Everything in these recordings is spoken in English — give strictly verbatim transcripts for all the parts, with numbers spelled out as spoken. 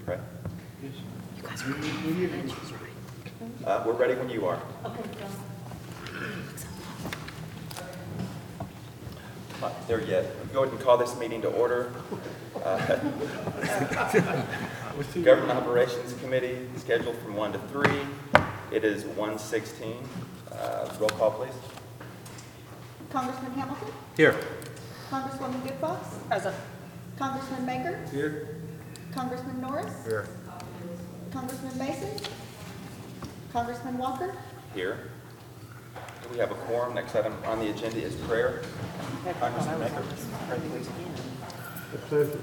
Pray. Yes. You guys are ready. right? Uh, we're ready when you are. Okay, go. Not there yet. Go ahead and call this meeting to order. Uh, Government Operations Committee scheduled from one to three. It is one sixteen. Uh, roll call, please. Congressman Hamilton, Here. Congresswoman Goodfox, Present. Congressman Baker, Here. Congressman Norris, Here. Congressman Mason, Congressman Walker, Here. Do we have a quorum? Next item on the agenda is prayer. Congressman Baker. A pleasure.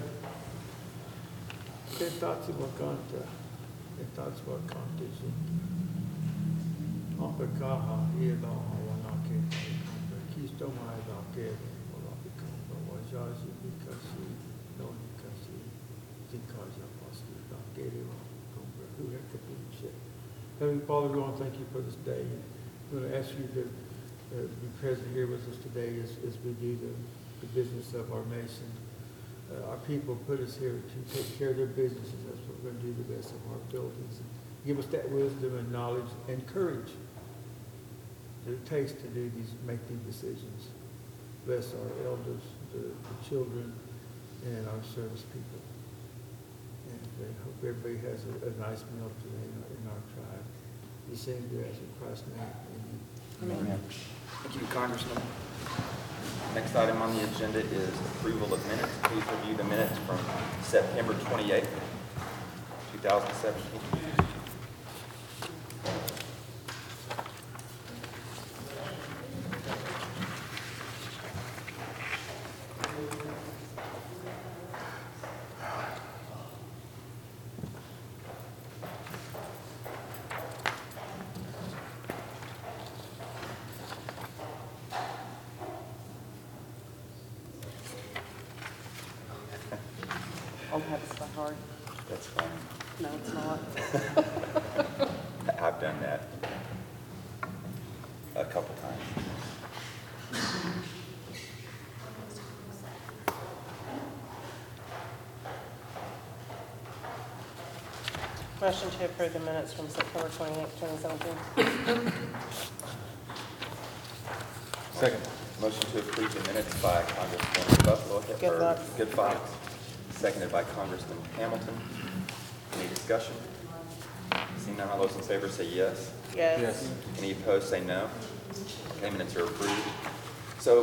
Che tați vă canta, che tați vă canta și am pe caha e la hawana ke canta, kisto mai da ke wala pe canta, wajaji bikasi, no nikasi, zikaja pasti da ke wa canta, who had to be shit. Heavenly Father, we want to thank you for this day. We want to ask you to uh, be present here with us today as, as we do the, the business of our nation. Uh, our people put us here to take care of their businesses. That's what we're going to do the best of our abilities. And give us that wisdom and knowledge and courage that it takes to do these, make these decisions. Bless our elders, the, the children, and our service people. And I hope everybody has a, a nice meal today in our, in our tribe. We sing to as in Christ's name. Amen. Amen. Thank you, Congressman. Next item on the agenda is approval of minutes. Please review the minutes from September twenty-eighth, two thousand seventeen. Old habits die hard. That's fine. No, it's not. I've done that a couple times. Motion to approve the minutes from September twenty-eighth, twenty seventeen. Second. Motion to approve the minutes by Congressman Buffalo. Goodfox. Goodfox. Seconded by Congressman Hamilton. Any discussion? Seeing none, all those in favor say yes. Yes. Yes. Any opposed say no. Okay, minutes are approved. So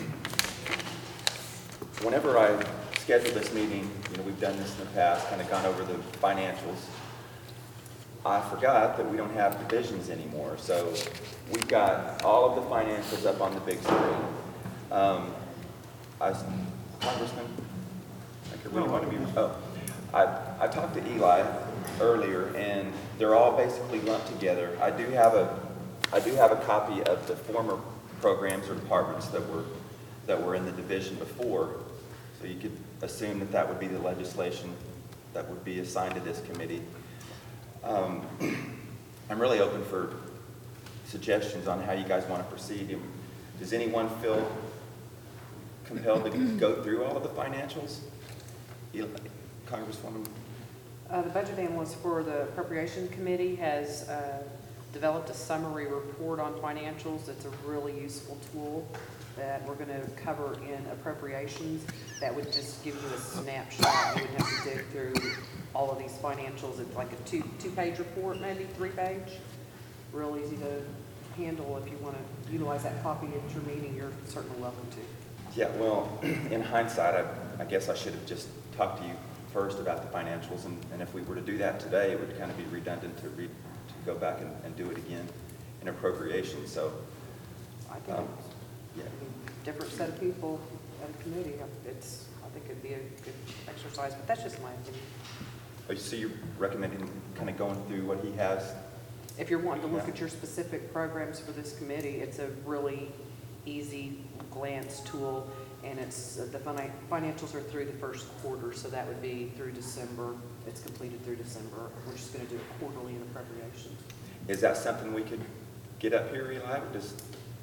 whenever I schedule this meeting, you know, we've done this in the past, kind of gone over the financials. I forgot that we don't have divisions anymore. So we've got all of the financials up on the big screen. Um, I, Congressman, I really want to be, oh, I, I talked to Eli earlier, and they're all basically lumped together. I do have a, I do have a copy of the former programs or departments that were, that were in the division before, so you could assume that that would be the legislation that would be assigned to this committee. Um, I'm really open for suggestions on how you guys want to proceed. Does anyone feel compelled to go through all of the financials? Eli- Congresswoman? Uh, the budget analyst for the appropriation committee has uh, developed a summary report on financials. It's a really useful tool that we're going to cover in appropriations. That would just give you a snapshot. You wouldn't have to dig through all of these financials. It's like a two, two-page report, maybe three-page. Real easy to handle. If you want to utilize that copy at your meeting, you're certainly welcome to. Yeah, well, in hindsight, I, I guess I should have just talked to you first about the financials, and, and if we were to do that today, it would kind of be redundant to, re, to go back and, and do it again in appropriation. So, I think um, it's yeah. a different set of people at a committee. It's, I think it'd be a good exercise, but that's just my opinion. Oh, so you're recommending kind of going through what he has? If you're wanting to look Yeah. at your specific programs for this committee, it's a really easy glance tool, and it's, uh, the fina- financials are through the first quarter, so that would be through December. It's completed through December. We're just going to do it quarterly in appropriations. Is that something we could get up here, Eli? Just,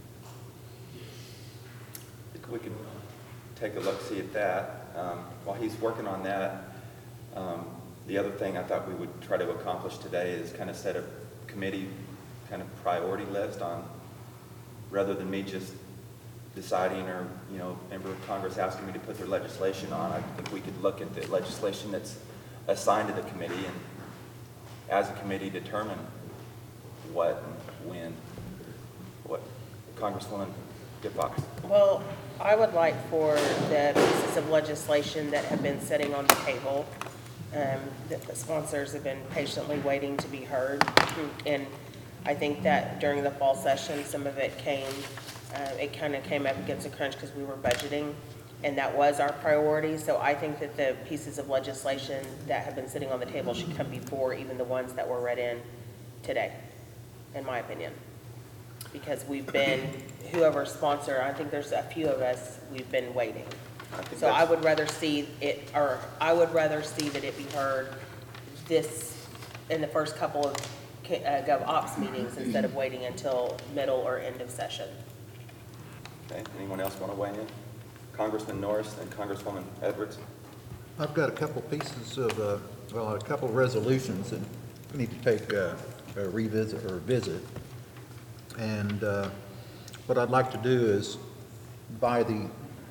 we could take a look, see at that. Um, while he's working on that, um, The other thing I thought we would try to accomplish today is kind of set a committee kind of priority list on, rather than me just deciding or, you know, member of Congress asking me to put their legislation on. I think we could look at the legislation that's assigned to the committee and as a committee determine what and when, what. Congresswoman Giffox. Well, I would like for the pieces of legislation that have been sitting on the table, um, that the sponsors have been patiently waiting to be heard. And I think that during the fall session, some of it came, uh, it kind of came up against a crunch because we were budgeting, and that was our priority. So I think that the pieces of legislation that have been sitting on the table should come before even the ones that were read in today, in my opinion. Because we've been, whoever sponsor, I think there's a few of us, we've been waiting. I think So I that's- would rather see it, or I would rather see that it be heard this, in the first couple of K- uh, Gov Ops meetings instead of waiting until middle or end of session. Okay, anyone else want to weigh in? Congressman Norris and Congresswoman Edwards. I've got a couple pieces of, uh, well, a couple of resolutions that need to take uh, a revisit or visit. And uh, what I'd like to do is, by the,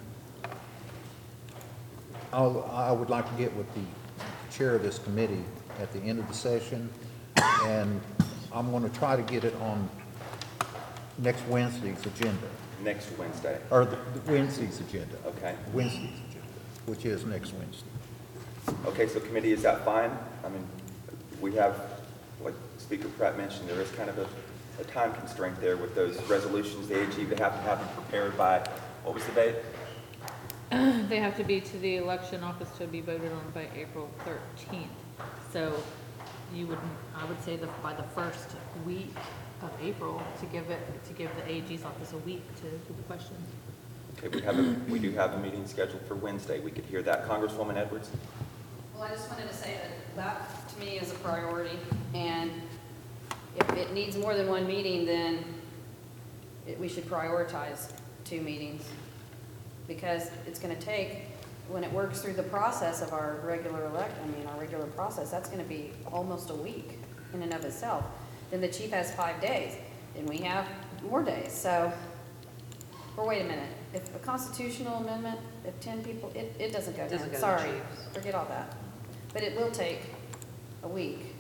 I'll, I would like to get with the chair of this committee at the end of the session, and I'm going to try to get it on next Wednesday's agenda, Next Wednesday. or the the Wednesday's agenda. Okay. Wednesday's agenda, which is next Wednesday. Okay, so committee, is that fine? I mean, we have, like Speaker Pratt mentioned, there is kind of a, a time constraint there with those resolutions. The A G, they have to have them prepared by, what was the date? They have to be to the election office to be voted on by April thirteenth. So you would, I would say that by the first week of April to give it, to give the A G's office a week to do the questions. Okay, we have a, we do have a meeting scheduled for Wednesday. We could hear that. Congresswoman Edwards? Well, I just wanted to say that that, to me, is a priority, and if it needs more than one meeting, then it- we should prioritize two meetings, because it's gonna take, when it works through the process of our regular elect, I mean, our regular process, that's gonna be almost a week in and of itself. Then the chief has five days, and we have more days, so, or wait a minute, if a constitutional amendment, if ten people, it, it doesn't go It doesn't down, go to the sorry, chiefs. forget all that. But it will take a week.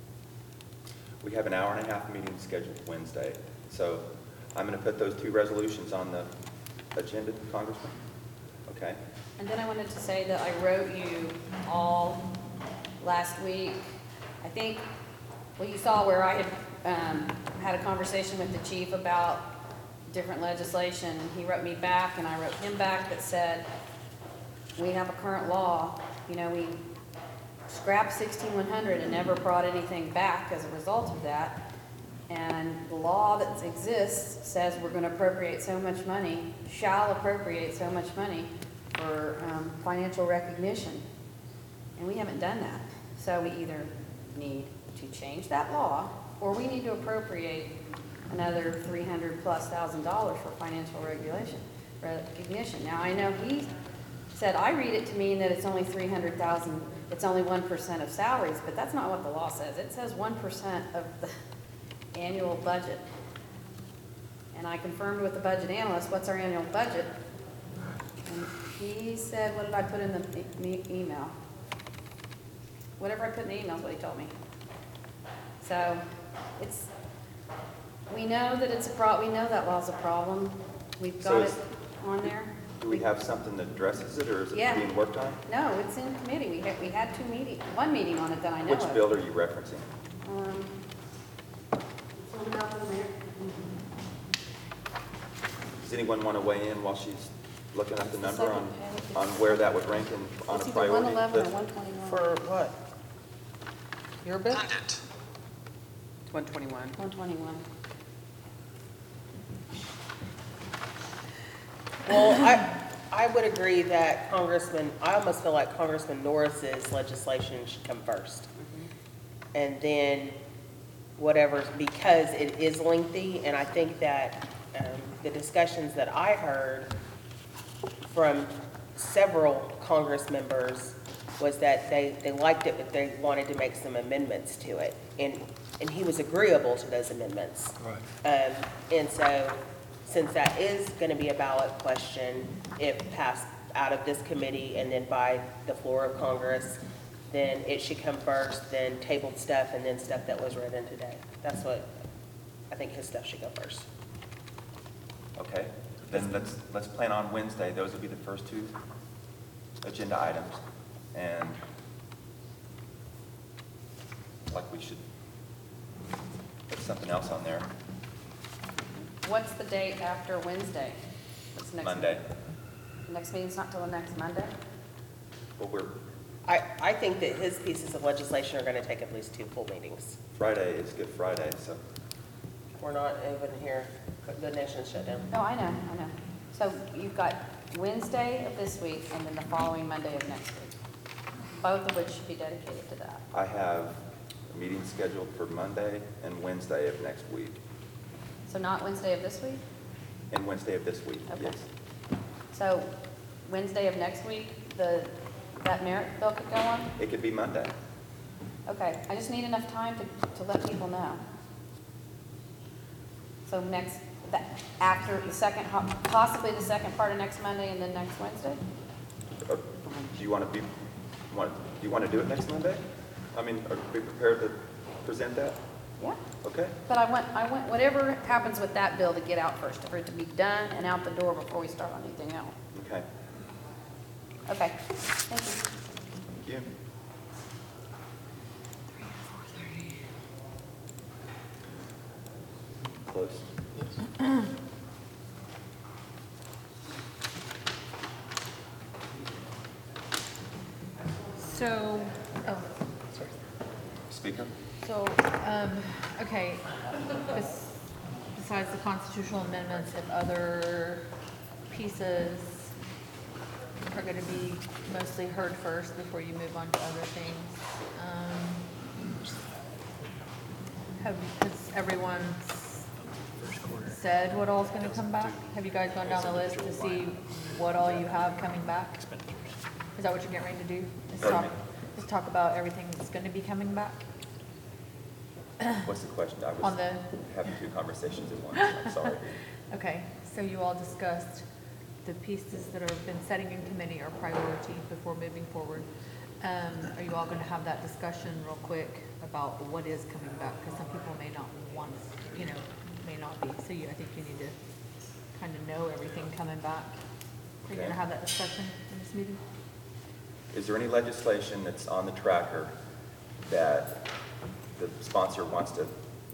We have an hour and a half meeting scheduled Wednesday. So I'm going to put those two resolutions on the agenda, Congressman. Okay? And then I wanted to say that I wrote you all last week. I think, well, you saw where I had um, had a conversation with the chief about different legislation. He wrote me back, and I wrote him back that said, we have a current law. You know, we scrapped sixteen one hundred and never brought anything back as a result of that. And the law that exists says we're going to appropriate so much money, shall appropriate so much money for um, financial recognition. And we haven't done that. So we either need to change that law, or we need to appropriate another three hundred plus thousand dollars for financial regulation, recognition. Now, I know he said, I read it to mean that it's only three hundred thousand, it's only one percent of salaries, but that's not what the law says. It says one percent of the annual budget. And I confirmed with the budget analyst, what's our annual budget? And he said, what did I put in the e- me- email? Whatever I put in the email is what he told me. So it's, we know that it's a pro, we know that law's a problem. We've So got it is- on there. Do we have something that addresses it, or is it Yeah. being worked on? No, it's in committee. We had, we had two meetings, one meeting on it that I know of. Which bill are you referencing? Um, it's on top of there. Does anyone want to weigh in while she's looking up the It's the number on, second page. on where that would rank in, on It's a either one priority eleven or list? one twenty-one. For what? Your bill? one twenty-one. One twenty-one. Well, I, I would agree that Congressman, I almost feel like Congressman Norris's legislation should come first. And then whatever, because it is lengthy, and I think that um, the discussions that I heard from several Congress members was that they, they liked it, but they wanted to make some amendments to it. And, and he was agreeable to those amendments. Right. Um, and so, since that is gonna be a ballot question, if passed out of this committee and then by the floor of Congress, then it should come first, then tabled stuff, and then stuff that was read in today. That's what, I think his stuff should go first. Okay, then let's, let's plan on Wednesday. Those will be the first two agenda items. And like we should put something else on there. What's the date after Wednesday? What's next? Monday. Next meeting's not till the next Monday? Well, we're, I, I think that his pieces of legislation are gonna take at least two full meetings. Friday is Good Friday, so. We're not even here, the nation's shut down. No, I know, I know. So you've got Wednesday of this week and then the following Monday of next week, both of which should be dedicated to that. I have a meeting scheduled for Monday and Wednesday of next week, So not Wednesday of this week? and Wednesday of this week, Okay. yes. So Wednesday of next week, the, that merit bill could go on? It could be Monday. Okay, I just need enough time to, to let people know. So next, that, after the second, possibly the second part of next Monday and then next Wednesday? Uh, Do you want to be, want, do you want to do it next Monday? I mean, are we prepared to present that? Yeah. Okay? But I want, I want, whatever happens with that bill to get out first, for it to be done and out the door before we start on anything else. Okay. Okay, thank you. Thank you. Close. So, oh, Speaker? so, um, okay, bes- besides the constitutional amendments, if other pieces are gonna be mostly heard first before you move on to other things, um, have, has everyone s- said what all's gonna come back? Have you guys gone down the list to see what all you have coming back? Is that what you're getting ready to do? Is Pardon talk, me? is talk about everything that's gonna be coming back? What's the question? I On was the- having two conversations at once. I'm sorry. Okay, so you all discussed the pieces that have been setting in committee are priority before moving forward. Um, are you all gonna have that discussion real quick about what is coming back? Because some people may not want, you know, may not be. So you, I think you need to kind of know everything coming back. Are you Okay. gonna have that discussion in this meeting? Is there any legislation that's on the tracker that the sponsor wants to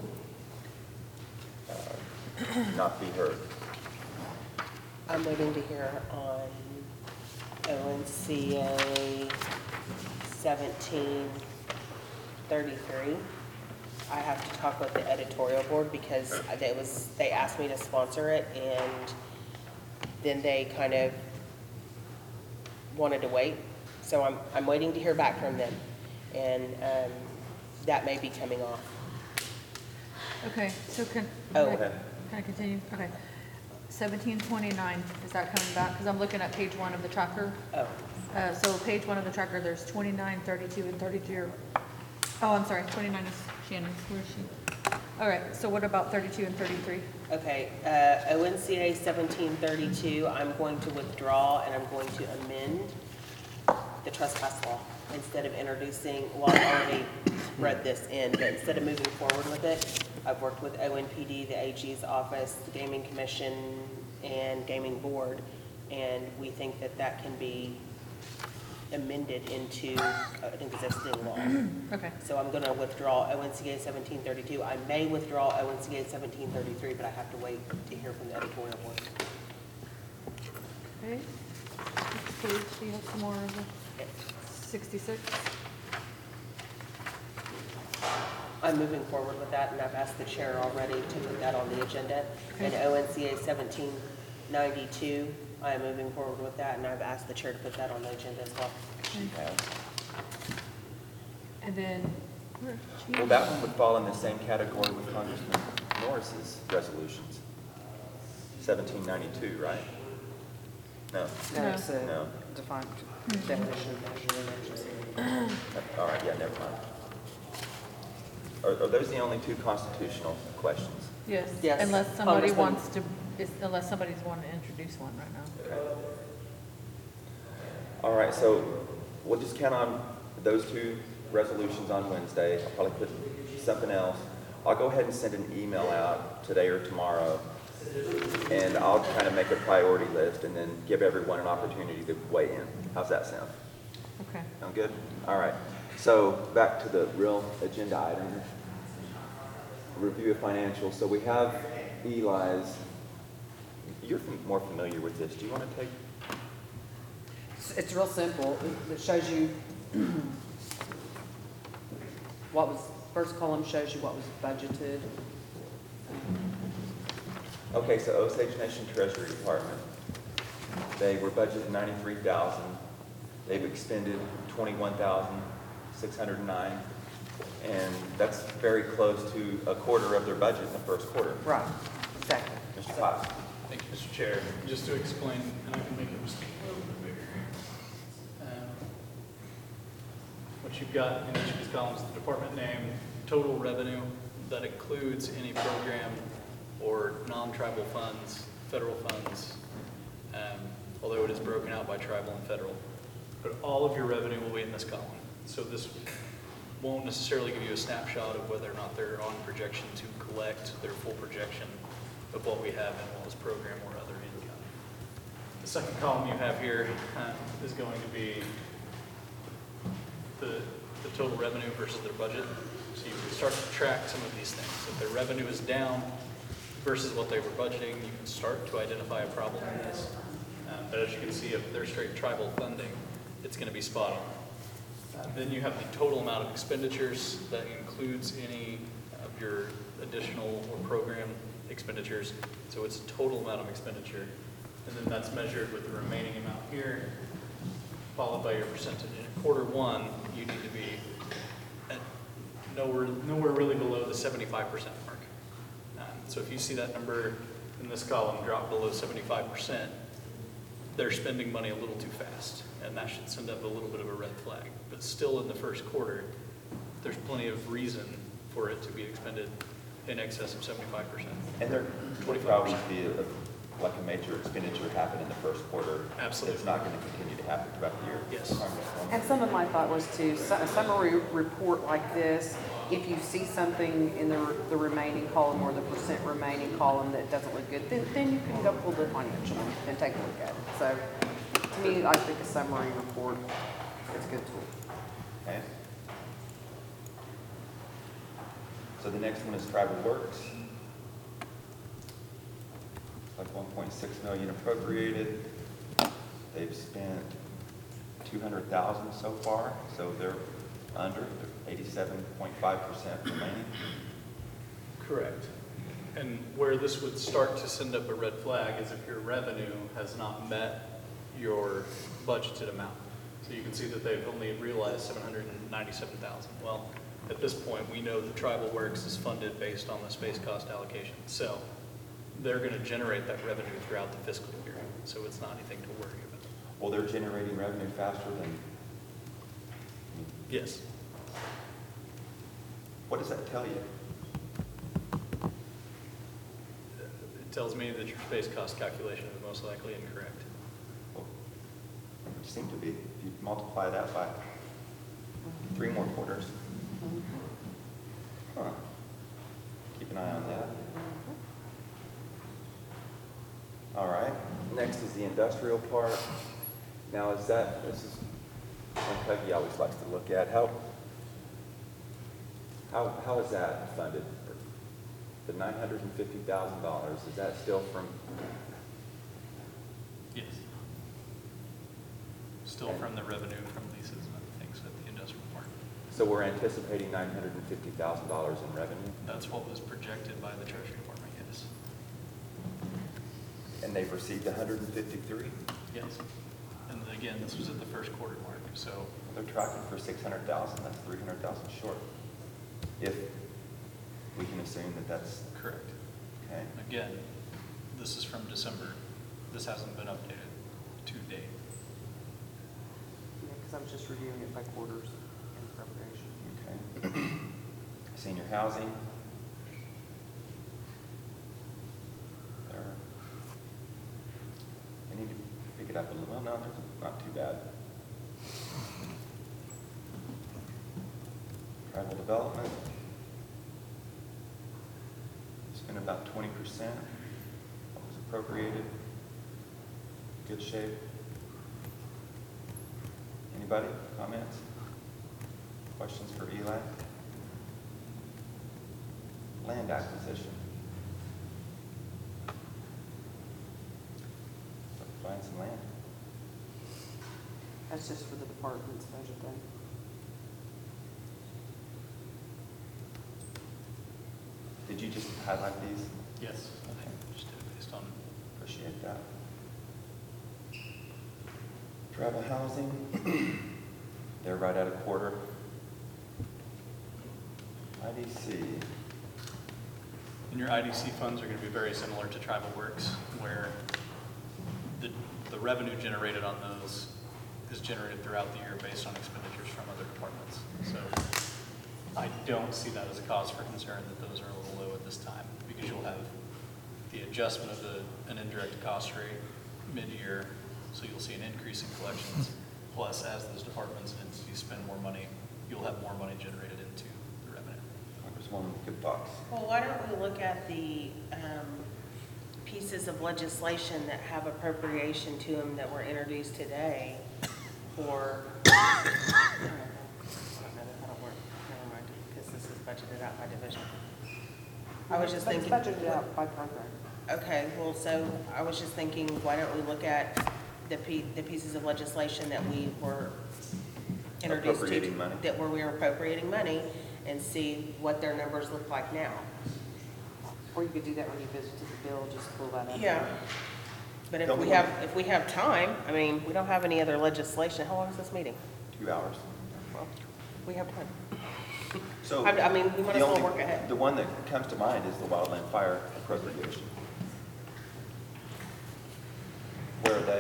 uh, not be heard? I'm waiting to hear on O N C A seventeen thirty-three. I have to talk with the editorial board because it was, they asked me to sponsor it and then they kind of wanted to wait. So I'm, I'm waiting to hear back from them and, um, that may be coming off. Okay, so can, Oh. can I- Go ahead. can I continue? Okay. Seventeen twenty-nine, is that coming back? Because I'm looking at page one of the tracker. Oh, Uh, so page one of the tracker, there's twenty-nine, thirty-two, and thirty-three. are- Oh, I'm sorry, twenty-nine is Shannon's, where is she? All right, so what about thirty-two and thirty-three? okay, uh, O N C A seventeen thirty-two, I'm going to withdraw and I'm going to amend the trespass law instead of introducing, well, I've already read this in, but instead of moving forward with it, I've worked with O N P D, the A G's office, the Gaming Commission, and Gaming Board, and we think that that can be amended into an existing law. Okay, So I'm gonna withdraw O N C A seventeen thirty-two. I may withdraw O N C A seventeen thirty-three, but I have to wait to hear from the editorial board. okay. Next page, do you have some more of the sixty-six? I'm moving forward with that, and I've asked the chair already to put that on the agenda. And O N C A seventeen ninety-two, I am moving forward with that, and I've asked the chair to put that on the agenda as well. And then, where, Well, that one would fall in the same category with Congressman Norris's resolutions. seventeen ninety-two, right? No? No, it's a No. defined definition of national emergency. All right, yeah, never mind. Are, are those the only two constitutional questions? Yes. Yes. Unless somebody Congressman. wants to, is- unless somebody's wanting to introduce one right now. Okay. All right, so we'll just count on those two resolutions on Wednesday. I'll probably put something else. I'll go ahead and send an email out today or tomorrow, and I'll kind of make a priority list and then give everyone an opportunity to weigh in. How's that sound? Okay. Sound good? All right. So back to the real agenda item. Review of financials. So we have Eli's. You're fam- more familiar with this. Do you want to take? It's- It's real simple. It- It shows you what was, first column shows you what was budgeted. Okay, so Osage Nation Treasury Department. They were budgeted ninety-three thousand. They've expended twenty-one thousand six hundred nine, and that's very close to a quarter of their budget in the first quarter. Right, exactly. Mister Potts. Thank you, Mister Chair. Just to explain, and I can make it just a little bit bigger. Um, What you've got in each of these columns is the department name, total revenue, that includes any program or non-tribal funds, federal funds, um, although it is broken out by tribal and federal. But all of your revenue will be in this column. So this won't necessarily give you a snapshot of whether or not they're on projection to collect their full projection of what we have in Wallace program or other income. The second column you have here uh, is going to be the, the total revenue versus their budget. So you can start to track some of these things. If their revenue is down versus what they were budgeting, you can start to identify a problem in this. Um, but as you can see, if they're straight tribal funding, it's going to be spot on. Uh, Then you have the total amount of expenditures that includes any of your additional or program expenditures. So it's a total amount of expenditure. And then that's measured with the remaining amount here, followed by your percentage. In quarter one, you need to be at nowhere, nowhere really below the seventy-five percent mark. Um, So if you see that number in this column drop below seventy-five percent, they're spending money a little too fast, and that should send up a little bit of a red flag. But still in the first quarter, there's plenty of reason for it to be expended in excess of seventy-five percent. And there would probably be a, like a major expenditure happen in the first quarter. Absolutely. It's not going to continue to happen throughout the year. Yes. All right, Miz Norman. And some of my thought was to, su- a summary report like this, if you see something in the, the remaining column or the percent remaining column that doesn't look good, then, then you can go pull the financial and, and take a look at it. So to me, I think a summary report is a good tool. Okay. So the next one is tribal works. Like one point six million appropriated. They've spent two hundred thousand so far, so they're under eighty-seven point five percent remaining. Correct. And where this would start to send up a red flag is if your revenue has not met your budgeted amount. So you can see that they've only realized seven hundred ninety-seven thousand. Well, at this point, we know the tribal works is funded based on the space cost allocation. So they're going to generate that revenue throughout the fiscal year. So it's not anything to worry about. Well, they're generating revenue faster than, Yes. what does that tell you? It tells me that your space cost calculation is most likely incorrect. Well, it seemed to be. If you multiply that by three more quarters. Huh. Keep an eye on that. All right. Next is the industrial part. Now, is that, this is one Peggy always likes to look at. How, how, how is that funded? The nine hundred fifty thousand dollars, is that still from, Yes. Still from the revenue from leases and other things at the industrial park. so we're anticipating nine hundred fifty thousand dollars in revenue? That's what was projected by the Treasury Department, yes. And they've received one hundred fifty-three? Yes. And again, this was at the first quarter mark, so They're tracking for six hundred thousand, that's three hundred thousand short. If we can assume that that's, correct. okay, Again, this is from December. This hasn't been updated. to date. Yeah, because I was just reviewing it by quarters in preparation. Okay. Senior housing. There. I need to pick it up a little, well, no, there's not too bad. Tribal development. Spent about twenty percent. What was appropriated. Good shape. Anybody, comments? Questions for Eli? Land acquisition. Find some land. That's just for the department's budget then. Did you just highlight these? Yes, I just did it based on, Appreciate that. Travel housing, they're right at a quarter. I D C, and your I D C funds are going to be very similar to Tribal Works, where the, the revenue generated on those is generated throughout the year based on expenditures from other departments. So I don't see that as a cause for concern that those are a little low at this time, because you'll have the adjustment of the, an indirect cost rate mid-year, so you'll see an increase in collections. Plus, as those departments and entities spend more money, you'll have more money generated into the revenue. Congresswoman, good thoughts. Well, why don't we look at the um, pieces of legislation that have appropriation to them that were introduced today for, I don't know, I don't know, that'll work, never mind, because this is budgeted out by division. I was just But it's thinking. budgeted out by program. Okay, well, so I was just thinking, why don't we look at the pe- the pieces of legislation that we were introduced to? Appropriating money. That where we are appropriating money, and see what their numbers look like now. Or you could do that when you visited the bill, just pull that up. Yeah. But if Don't we we- have, if we have time, I mean, we don't have any other legislation. How long is this meeting? Two hours. Well, we have time. So. I I mean, we might the as well only- work ahead. The one that comes to mind is the wildland fire appropriation. Where are they?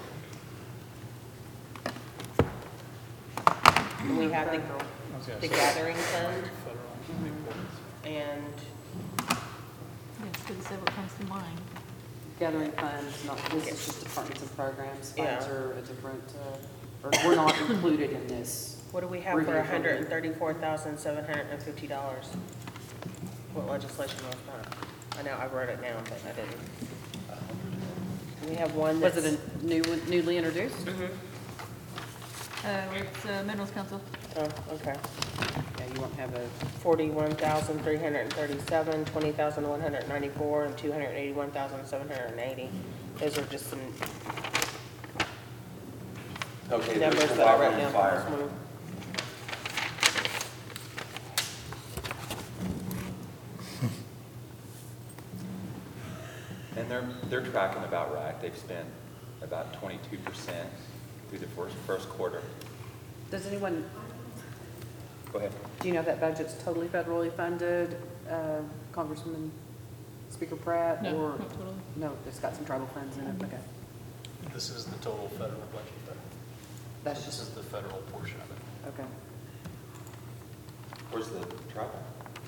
And we have the, I was gonna the say, gathering fund federal, and, Yeah, it's good to say what comes to mind. Gathering funds, not, this is just departments and programs. Funds Yeah. are a different, uh, or we're not included in this. what do we have for Review one from hundred the- and thirty-four thousand, seven hundred and fifty dollars? What legislation was that? I know, I wrote it down, but I didn't. We have one that's. Was it a new, one- newly introduced? Mhm. Uh, it's uh, Minerals Council. Oh, okay. Yeah, you won't have a, Forty-one thousand, three hundred and thirty-seven, twenty thousand, one hundred and ninety-four, and two hundred and eighty-one thousand, seven hundred and eighty. Those are just some Okay, there's numbers the that I wrote wildland down for fire. this one. And they're, they're tracking about right. They've spent about twenty-two percent through the first, first quarter. does anyone, Go ahead. do you know if that budget's totally federally funded, uh, Congressman Speaker Pratt? No, Or not totally. no, it's got some tribal funds in it, okay. this is the total federal budget, though. That's This just, is the federal portion of it. okay. Where's the tribal?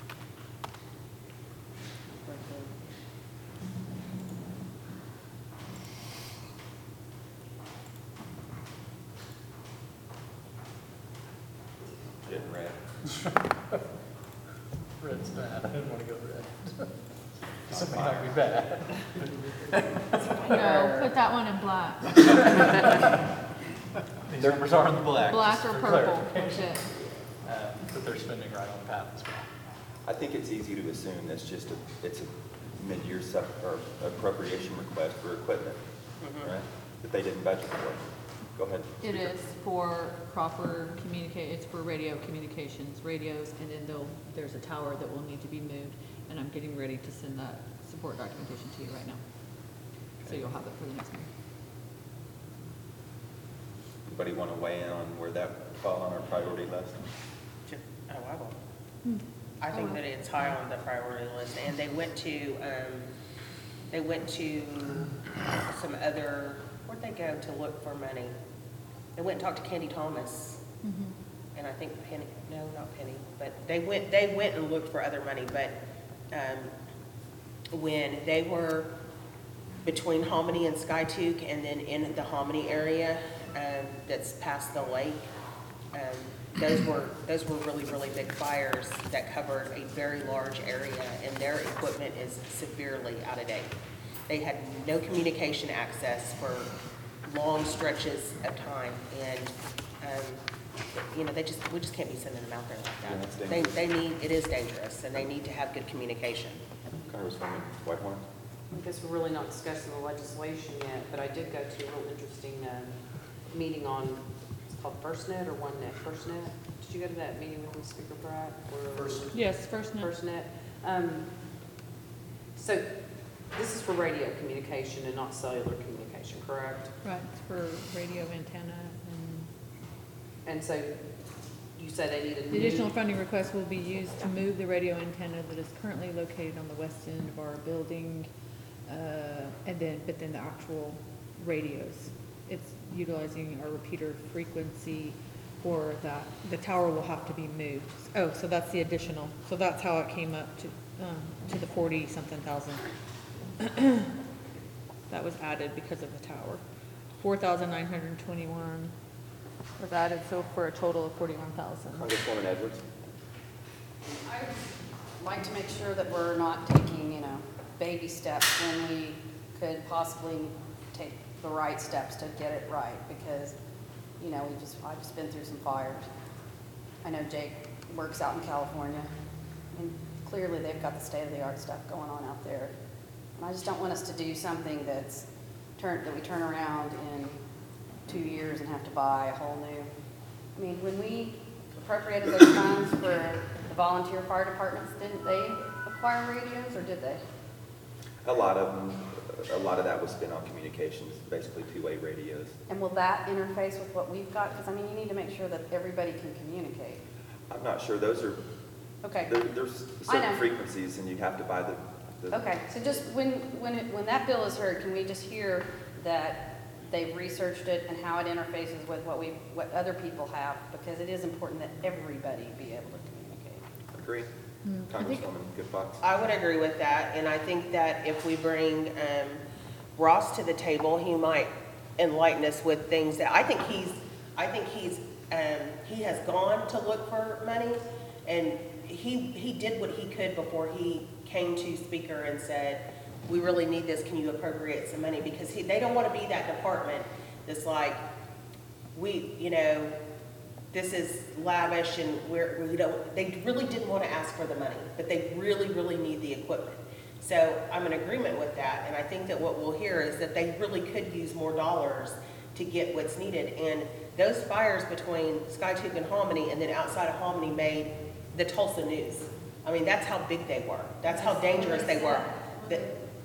Getting red. Red's bad, I didn't want to go red. Something might be bad. No, put that one in black. These numbers are in the black. Black just or for purple, clarification. that's it. Uh, But they're spending right on path as well. I think it's easy to assume that's just a, it's a mid-year sub, or appropriation request for equipment, right? That they didn't budget for. Go ahead. It Speaker. is for proper communicate, it's for radio communications, radios, and then there'll, there's a tower that will need to be moved, and I'm getting ready to send that support documentation to you right now. So you'll have it for the next meeting. Anybody want to weigh in on where that fall on our priority list? Oh, I will. I think that it's high on the priority list, and they went to, um, they went to some other where'd they go to look for money? They went and talked to Candy Thomas, and I think Penny, no, not Penny, but they went, they went and looked for other money, but, um, when they were between Hominy and Skytook, and then in the Hominy area, um, that's past the lake, um, those were, those were really, really big fires that covered a very large area, and their equipment is severely out of date. They had no communication access for long stretches of time, and, um, you know, they just, we just can't be sending them out there Yeah, like that's that. They, dangerous. they need, it is dangerous, and they need to have good communication. Congresswoman Whitehorn? I guess we're really not discussing the legislation yet, but I did go to a real interesting um, meeting on, it's called FirstNet or OneNet, FirstNet. Did you go to that meeting with Speaker Pratt? or- First. Yes, first note. FirstNet. Um, So this is for radio communication and not cellular communication, correct? Right, it's for radio antenna and And so you said they need a the new... additional funding request will be used to move the radio antenna that is currently located on the west end of our building, uh, and then, but then the actual radios. It's utilizing our repeater frequency for that. The tower will have to be moved. Oh, so that's the additional. So that's how it came up to, um, to the forty-something thousand. That was added because of the tower. Four thousand nine hundred and twenty-one was added, so for a total of forty-one thousand. Congresswoman Edwards? I would like to make sure that we're not taking, you know, baby steps when we could possibly take the right steps to get it right, because, you know, we just, I've just been through some fires. I know Jake works out in California, and clearly they've got the state-of-the-art stuff going on out there. And I just don't want us to do something that's turn, that we turn around in two years and have to buy a whole new. I mean, when we appropriated those funds for the volunteer fire departments, didn't they acquire radios, or did they? A lot of them, a lot of that was spent on communications, basically two-way radios. And will that interface with what we've got? Because, I mean, you need to make sure that everybody can communicate. I'm not sure, those are, Okay. there, there's I certain know. frequencies and you have to buy the, the. Okay, so just when, when, it, when that bill is heard, can we just hear that they've researched it and how it interfaces with what we, what other people have? Because it is important that everybody be able to communicate. Agree? Congresswoman Goodfox? I would agree with that, and I think that if we bring um, Ross to the table, he might enlighten us with things that, I think he's, I think he's, um, he has gone to look for money, and he, he did what he could before he came to Speaker and said, we really need this, can you appropriate some money? Because he, they don't want to be that department that's like, we, you know, this is lavish and we're, we don't, they really didn't want to ask for the money, but they really, really need the equipment. So I'm in agreement with that, and I think that what we'll hear is that they really could use more dollars to get what's needed. And those fires between Skytook and Hominy and then outside of Hominy made the Tulsa news. I mean, that's how big they were. That's how dangerous they were. That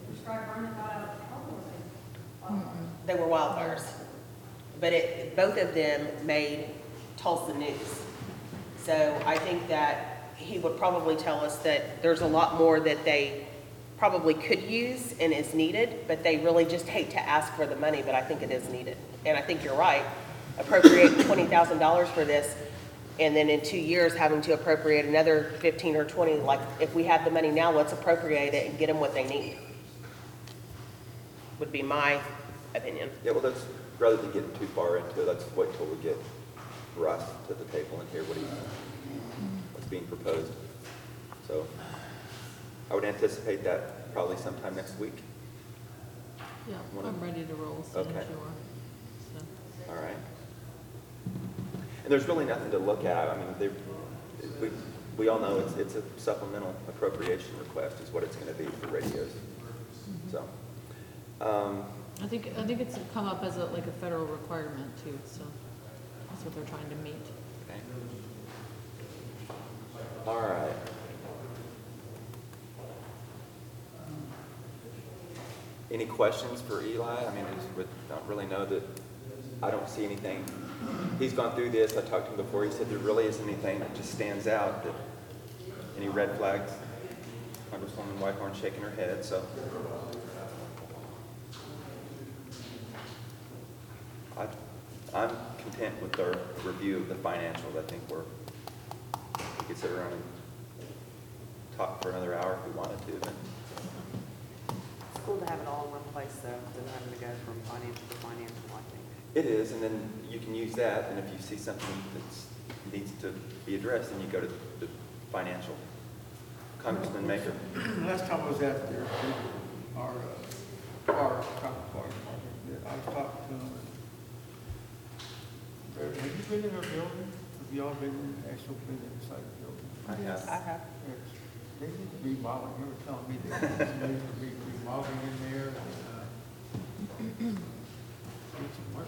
they were wildfires. But it, both of them made Tulsa news. So I think that he would probably tell us that there's a lot more that they probably could use and is needed, but they really just hate to ask for the money, but I think it is needed. And I think you're right. Appropriate twenty thousand dollars for this, and then in two years having to appropriate another fifteen or twenty, like if we had the money now, let's appropriate it and get them what they need. Would be my opinion. Yeah, well, that's, rather than getting too far into it, let's wait till we get Russ to the table and hear what he, what's being proposed. So I would anticipate that probably sometime next week. Yeah, Wanna- I'm ready to roll, so Okay. sure. So, All right. And there's really nothing to look at. I mean, they, we, we all know it's, it's a supplemental appropriation request is what it's going to be for radios. So, um, I think, I think it's come up as a, like a federal requirement too, so that's what they're trying to meet. okay. All right. Any questions for Eli? I mean, I just re- don't really know that, I don't see anything. He's gone through this. I talked to him before. He said there really isn't anything that just stands out. That, any red flags? Congresswoman Whitehorn shaking her head, so. I'm content with our review of the financials. I think we're, we could sit around and talk for another hour if we wanted to. And It's cool to have it all in one place, though, than having to go from financial to financial, I think. it is, and then you can use that, and if you see something that's needs to be addressed, then you go to the financial. Congressman Maker. Last time I was out there, our, uh, our counterpart, I was talking to him. and, uh, Have you been in our building? Have y'all been in, actually been inside the building? I have. I have. Yes. They need to be remodeling, you were telling me that they need to be remodeling in there and, uh, get some work.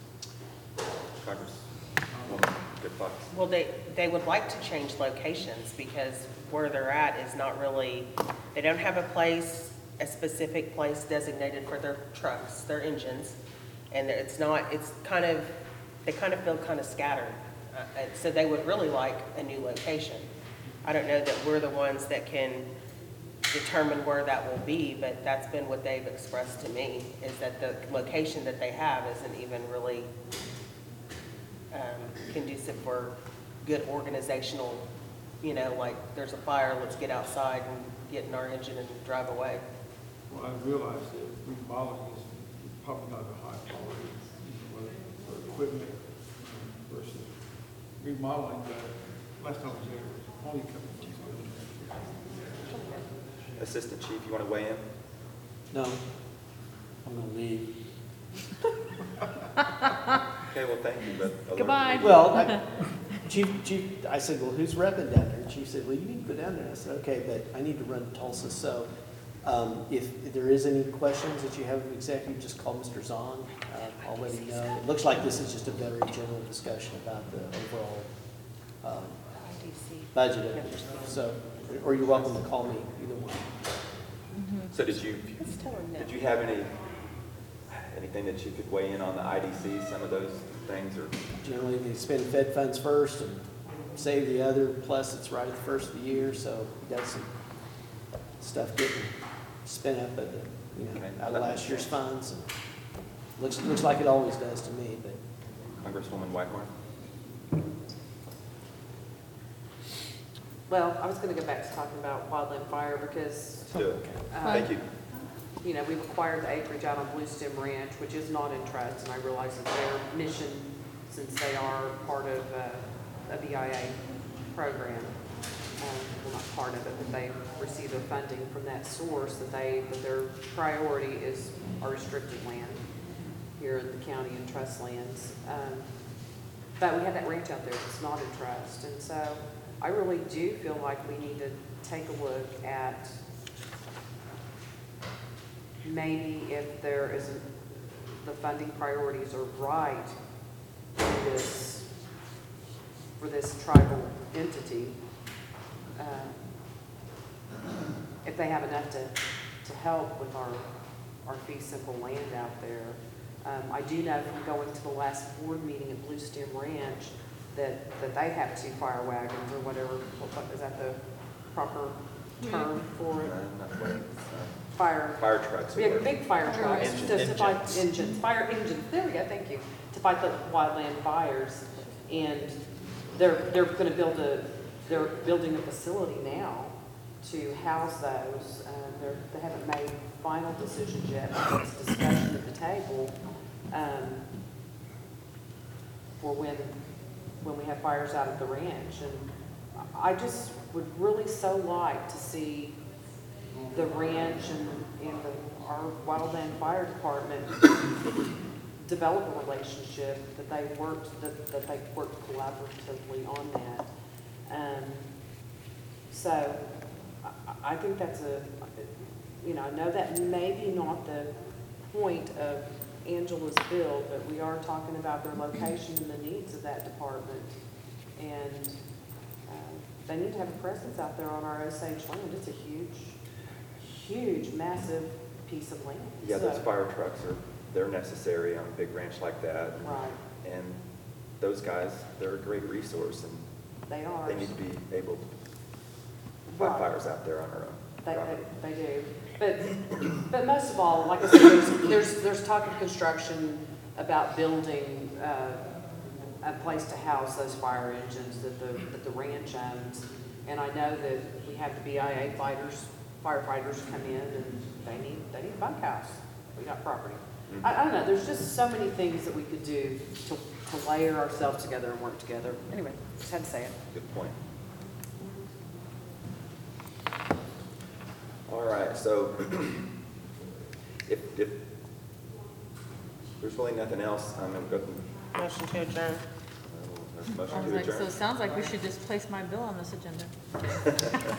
Congresswoman, good thoughts. Well, they, they would like to change locations because where they're at is not really, they don't have a place, a specific place designated for their trucks, their engines. And it's not, it's kind of, they kind of feel kind of scattered. Uh, and so they would really like a new location. I don't know that we're the ones that can determine where that will be, but that's been what they've expressed to me, is that the location that they have isn't even really um, conducive for good organizational, you know, like there's a fire, let's get outside and get in our engine and drive away. Well, I realize that remodeling is probably not a high quality, you know, for equipment versus remodeling, but last time I was there, it was only a couple of months ago. Assistant Chief, you want to weigh in? No, I'm gonna leave. Okay, well, thank you, but. alert Goodbye. me. Well, I- Chief, Chief, I said, well, who's repping down there? Chief said, well, you need to go down there. I said, okay, but I need to run to Tulsa, so um, if if there is any questions that you have of executive, just call Mister Zahn. Uh, I'll let him know. It looks like this is just a very general discussion about the overall um, budget of it. So, or you're welcome to call me, either one. So did you, Let's tell them no. did you have any, anything that you could weigh in on the I D C, some of those things, or? Generally, they spend Fed funds first and save the other, plus it's right at the first of the year, so you got some stuff getting spent up at the, you know, Okay, out that of makes last year's sense. funds. and Looks, looks like it always does to me, but Congresswoman Whitmore? Well, I was gonna go back to talking about wildland fire because, Let's do it. uh, Thank you. you know, we've acquired the acreage out on Blue Stem Ranch, which is not in trust, and I realize that their mission, since they are part of uh, a B I A program, um, well, not part of it, but they receive their funding from that source, that they, that their priority is our restricted land here in the county and trust lands. Um, But we have that ranch out there that's not in trust, and so I really do feel like we need to take a look at maybe if there isn't, the funding priorities are right for this, for this tribal entity. uh, If they have enough to, to help with our, our fee simple land out there. Um, I do know from going to the last board meeting at Blue Stem Ranch that, that they have two fire wagons or whatever, what, is that the proper term for it? Uh, not wait, uh, Fire. Fire trucks. We have big fire trucks Engine- to to fight engines. engines, fire engines, there we go, thank you, to fight the wildland fires. And they're, they're gonna build a, they're building a facility now to house those. Um, they're, they haven't made final decisions yet, but it's discussion at the table, um, for when, when we have fires out at the ranch. And I just would really so like to see the ranch and, and the, our wildland fire department develop a relationship, that they worked, that, that they worked collaboratively on that. Um, so I, I think that's a, you know, I know that may be not the point of Angela's bill, but we are talking about their location and the needs of that department. And uh, they need to have a presence out there on our Osage land. It's a huge, huge, massive piece of land. Yeah, those So- fire trucks are, they're necessary on a big ranch like that. Right, And those guys, they're a great resource, and they are. they need to be able to fight Right. fires out there on our own They, property. they, they do. But, but most of all, like I said, there's, there's, there's talk of construction about building uh, a place to house those fire engines that the, that the ranch owns. And I know that we have the B I A fighters, firefighters come in and they need, they need a bunkhouse. We got property. I, I don't know, there's just so many things that we could do to, to layer ourselves together and work together. Anyway, just had to say it. Good point. All right, so if, if there's really nothing else, I'm gonna go, Motion to adjourn. uh, motion I was to like, so adjourn. it sounds like we should just place my bill on this agenda.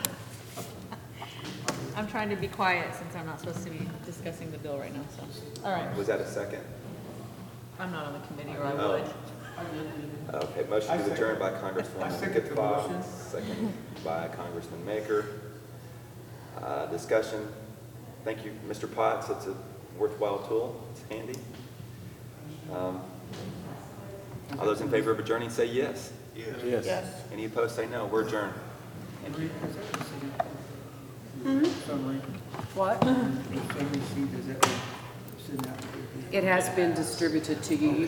I'm trying to be quiet since I'm not supposed to be discussing the bill right now, so, all right. Was that a second? I'm not on the committee, or I Oh. would. Okay, motion to adjourn by Congresswoman second the Goodfather, motion. second by Congressman Maker. Uh, discussion. Thank you, Mister Potts. It's a worthwhile tool. It's handy. Um, all those in favor of adjourning say yes. Yes. Yes. Any opposed say no. We're adjourned. Summary, What? the summary sheet, is that sitting out there? It has been distributed to you. You